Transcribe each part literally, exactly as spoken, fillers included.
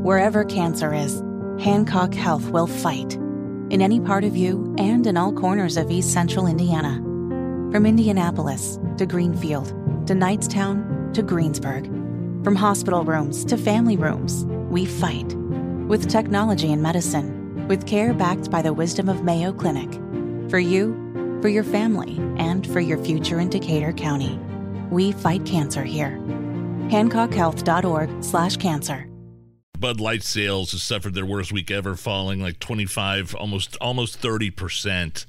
Wherever cancer is, Hancock Health will fight. In any part of you and in all corners of East Central Indiana. From Indianapolis to Greenfield to Knightstown to Greensburg. From hospital rooms to family rooms, we fight. With technology and medicine, with care backed by the wisdom of Mayo Clinic. For you, for your family, and for your future in Decatur County. We fight cancer here. Hancock Health dot org slash cancer. Bud Light sales has suffered their worst week ever, falling like twenty-five, almost almost thirty percent.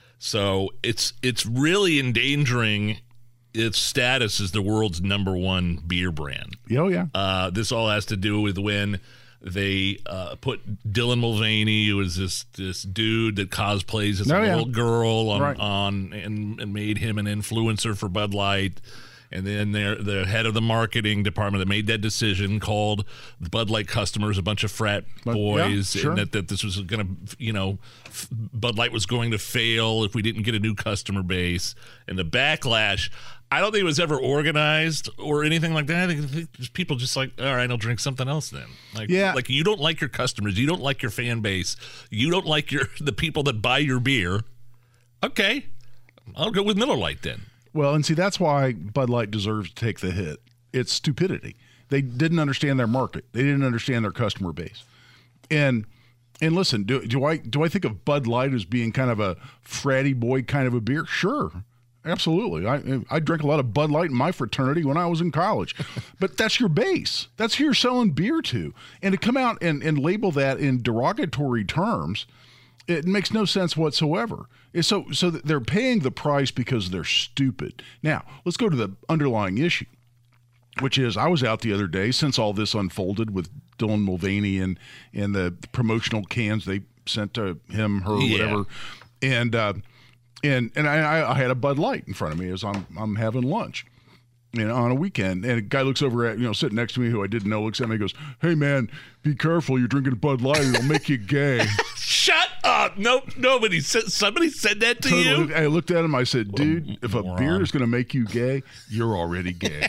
So it's it's really endangering its status as the world's number one beer brand. Oh, yeah. Uh, this all has to do with when they uh, put Dylan Mulvaney, who is this this dude that cosplays as oh, a yeah. little girl, on, right. on and, and made him an influencer for Bud Light. And then the head of the marketing department that made that decision called the Bud Light customers a bunch of frat boys, yeah, sure. and that, that this was going to, you know, f- Bud Light was going to fail if we didn't get a new customer base. And the backlash, I don't think it was ever organized or anything like that. I think just people just like, all right, I'll drink something else then. Like, yeah. like you don't like your customers, you don't like your fan base, you don't like your the people that buy your beer. Okay, I'll go with Miller Lite then. Well, and see, that's why Bud Light deserves to take the hit. It's stupidity. They didn't understand their market. They didn't understand their customer base. And and listen, do, do I do I think of Bud Light as being kind of a fratty boy kind of a beer? Sure, absolutely. I I drank a lot of Bud Light in my fraternity when I was in college. But that's your base. That's who you're selling beer to. And to come out and, and label that in derogatory terms, it makes no sense whatsoever. So so they're paying the price because they're stupid. Now, let's go to the underlying issue, which is I was out the other day since all this unfolded with Dylan Mulvaney and, and the promotional cans they sent to him, her, yeah. whatever. And uh, and and I, I had a Bud Light in front of me as I'm I'm having lunch. You know, on a weekend, and a guy looks over at, you know, sitting next to me who I didn't know, looks at me and goes, "Hey, man, be careful. You're drinking Bud Light. It'll make you gay." Shut up. No, nobody said, somebody said that to so you? I looked at him. I said, dude, if a moron. beer is going to make you gay, you're already gay.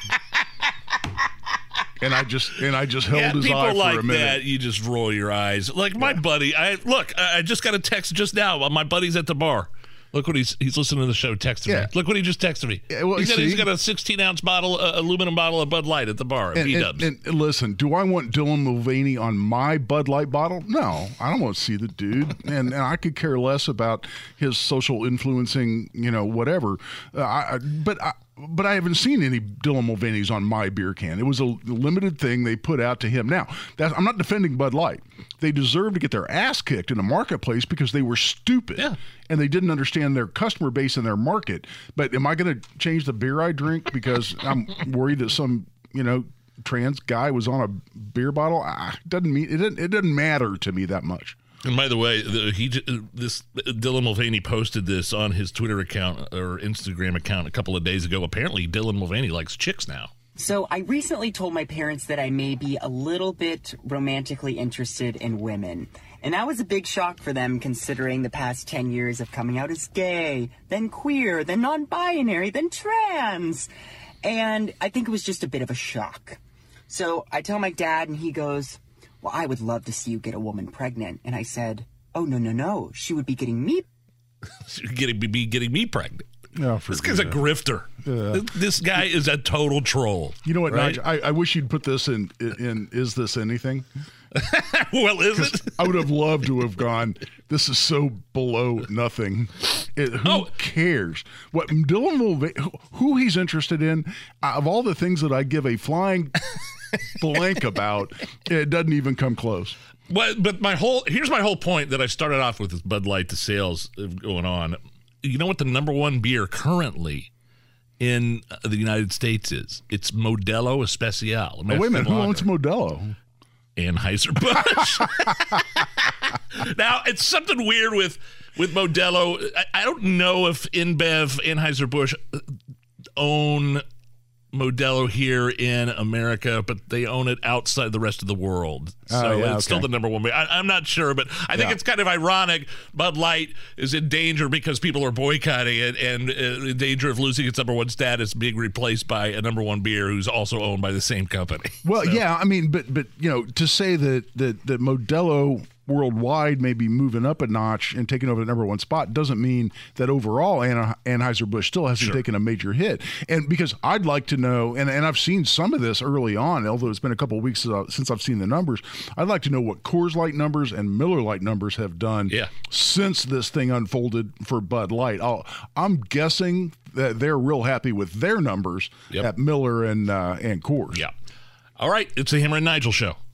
And I just and I just held yeah, his people eye like for a minute. that, you just roll your eyes. Like my yeah. buddy, I look, I just got a text just now. My buddy's at the bar. Look what he's he's listening to the show. Texting yeah. me. Look what he just texted me. Yeah, well, he said see? he's got a sixteen ounce bottle, uh, aluminum bottle of Bud Light at the bar at and, B-Dubs. and, and listen, do I want Dylan Mulvaney on my Bud Light bottle? No, I don't want to see the dude, and, and I could care less about his social influencing, you know, whatever. Uh, I, but I, but I haven't seen any Dylan Mulvaney's on my beer can. It was a limited thing they put out to him. Now, that's, I'm not defending Bud Light. They deserve to get their ass kicked in the marketplace because they were stupid. Yeah. And they didn't understand their customer base and their market. But am I going to change the beer I drink because I'm worried that some, you know, trans guy was on a beer bottle? Ah, it doesn't mean it doesn't, it doesn't matter to me that much. And by the way, the, he this Dylan Mulvaney posted this on his Twitter account or Instagram account a couple of days ago. Apparently, Dylan Mulvaney likes chicks now. So I recently told my parents that I may be a little bit romantically interested in women. And that was a big shock for them, considering the past ten years of coming out as gay, then queer, then non-binary, then trans. And I think it was just a bit of a shock. So I tell my dad, and he goes, "Well, I would love to see you get a woman pregnant." And I said, "Oh, no, no, no. She would be getting me." She would getting, be getting me pregnant. No, this guy's a grifter. Yeah. This guy is a total troll. You know what, right? Nigel? I, I wish you'd put this in, in, in Is This Anything? Well, is it? I would have loved to have gone, this is so below nothing. It, who oh. cares? What Dylan Mulvaney, who he's interested in, of all the things that I give a flying blank about, it doesn't even come close. Well, but my whole, here's my whole point that I started off with, this Bud Light, the sales going on. You know what the number one beer currently in the United States is? It's Modelo Especial. Oh, wait a minute. Who owns Modelo? Anheuser-Busch. Now, it's something weird with, with Modelo. I, I don't know if InBev, Anheuser-Busch own Modelo here in America, but they own it outside the rest of the world. So Oh, yeah, it's still okay. the number one beer. I, I'm not sure, but I think Yeah. it's kind of ironic. Bud Light is in danger because people are boycotting it and uh, in danger of losing its number one status, being replaced by a number one beer who's also owned by the same company. Well, So- yeah, I mean, but but you know, to say that that that Modelo worldwide may be moving up a notch and taking over the number one spot doesn't mean that overall Anhe- Anheuser-Busch still hasn't Sure. taken a major hit. And because I'd like to know, and, and I've seen some of this early on, although it's been a couple of weeks since I've seen the numbers, I'd like to know what Coors Light numbers and Miller Lite numbers have done Yeah. since this thing unfolded for Bud Light. I'll, I'm guessing that they're real happy with their numbers Yep. at Miller and uh, and Coors. Yeah. All right. It's the Hammer and Nigel Show.